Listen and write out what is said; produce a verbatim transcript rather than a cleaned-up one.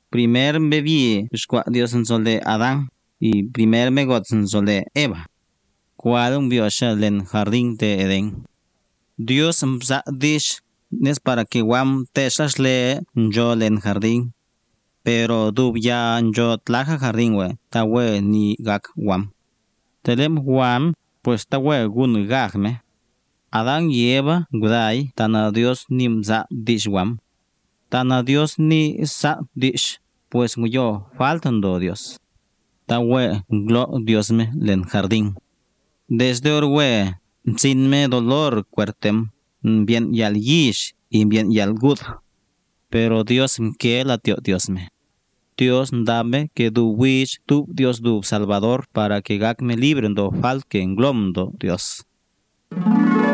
Primer me vi shkwa Dios en sol de Adán y primer me got en sol de Eva. Cual un biosha len jardín de Edén. Dios mza dish nes para que wam teshash le yo len jardín. Pero dub ya yo tlaja jardín we tawe ni gak wam. Telem wam pues tawe gun gagme. Adán y Eva gudai tana Dios ni mza dish wam. Tana Dios ni sa dish pues yo faltan do Dios. Tawe glo Dios me len jardín. Desde orwe sin me dolor cuertem bien yal yish y bien yal gud. Pero Dios que la tio Dios me. Dios dame que du wish tu Dios du salvador para que gak me libre do fal que englom do Dios.